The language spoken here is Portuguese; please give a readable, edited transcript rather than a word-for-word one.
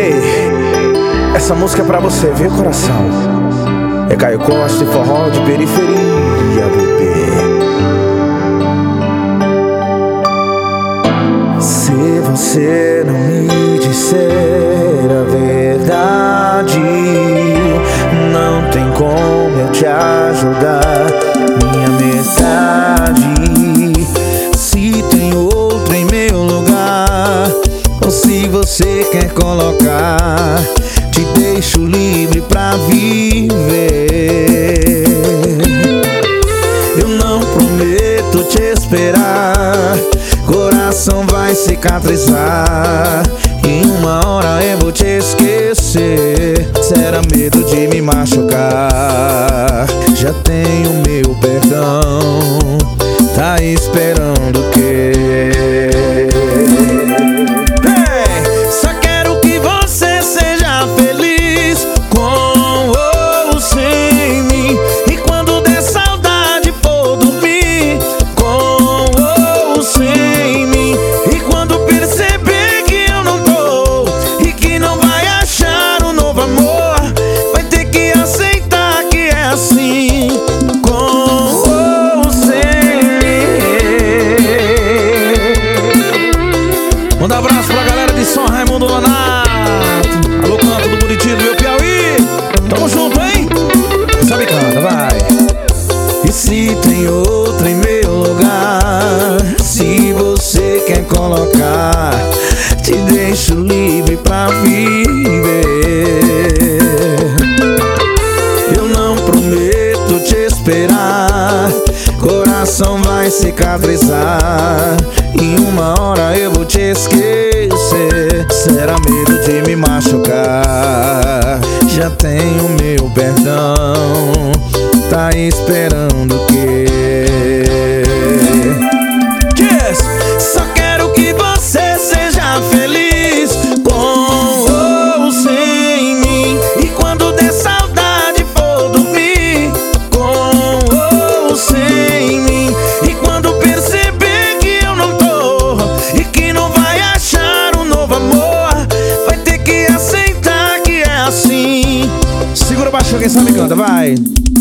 Ei, essa música é pra você, viu, coração? É Caio Costa e forró de periferia, bebê. Se você não me disser a verdade, não tem como eu te ajudar, minha metade. Se tem outro em meu lugar, ou se você quer colocar, te deixo livre pra viver. Eu não prometo te esperar, coração vai cicatrizar, e uma hora eu vou te esquecer. Será medo de me machucar? Já tenho meu perdão, tá esperando o quê? Só quero que você seja feliz, com ou sem mim. E quando der saudade for dormir, com ou sem mim. E quando perceber que eu não tô e que não vai achar um novo amor, vai ter que aceitar que é assim, com ou sem mim. Manda um abraço pra galera de São Raimundo Nonato. Alô, canto do Bonitinho do meu Piauí. Tamo junto, hein? Sabe, canta, vai. E se tem outro em meu lugar, se você quer colocar, te deixo livre pra viver. Eu não prometo te esperar, coração vai cicatrizar, e uma hora eu vou te esquecer. Será medo de me machucar? Já tenho meu perdão, tá esperando o quê? Yes! Só quero que você seja feliz, com ou sem mim. E quando der saudade for dormir, com ou sem mim. E quando perceber que eu não tô e que não vai achar um novo amor, vai ter que aceitar que é assim. Segura baixo, quem sabe canta, vai.